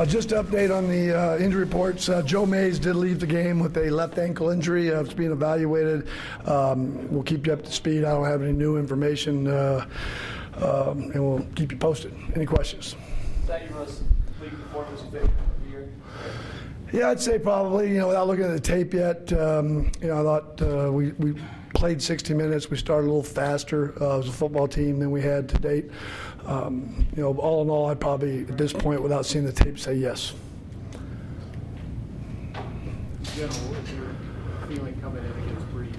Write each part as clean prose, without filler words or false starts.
Just to update on the injury reports, Joe Mays did leave the game with a left ankle injury. It's being evaluated. We'll keep you up to speed. I don't have any new information, and we'll keep you posted. Any questions? Is that your most complete performance of the year? Yeah, I'd say probably. Without looking at the tape yet, I thought we played 60 minutes. We started a little faster as a football team than we had to date. All in all, I'd probably, at this point, without seeing the tape, say yes. In general, what's your feeling coming in against Breeze?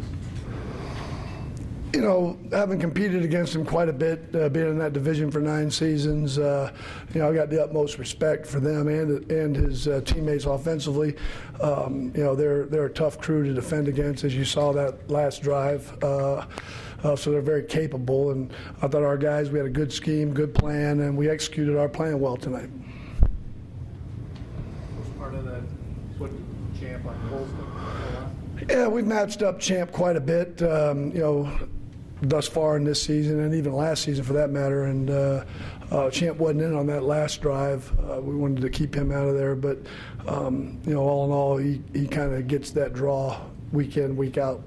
Having competed against him quite a bit, being in that division for 9 seasons, I got the utmost respect for them and his teammates offensively. They're a tough crew to defend against, as you saw that last drive. So they're very capable, and I thought our guys, we had a good scheme, good plan, and we executed our plan well tonight. Was part of that put Champ on Colston? Yeah, we've matched up Champ quite a bit, thus far in this season, and even last season for that matter. And Champ wasn't in on that last drive. We wanted to keep him out of there, but all in all, he kind of gets that draw week in, week out.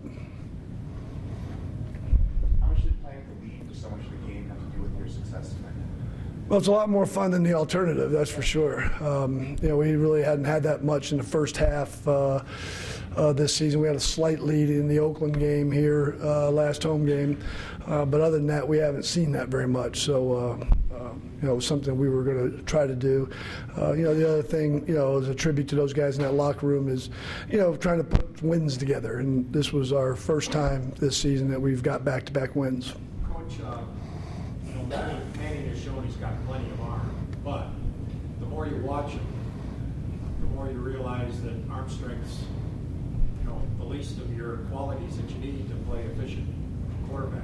Well, it's a lot more fun than the alternative, that's for sure. We really hadn't had that much in the first half this season. We had a slight lead in the Oakland game here, last home game. But other than that, we haven't seen that very much. So, something we were going to try to do. The other thing, as a tribute to those guys in that locker room is, trying to put wins together. And this was our first time this season that we've got back-to-back wins. Coach, Manning has shown he's got plenty of arm, but the more you watch him, the more you realize that arm strength's, the least of your qualities that you need to play efficient quarterback.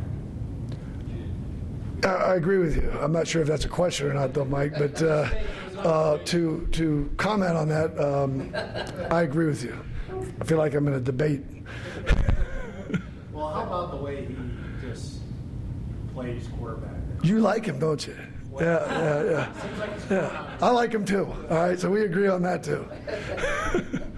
I agree with you. I'm not sure if that's a question or not, though, Mike. But to comment on that, I agree with you. I feel like I'm in a debate. Well, how about the way he just plays quarterback? You like him, don't you? Yeah. I like him too. All right, so we agree on that too.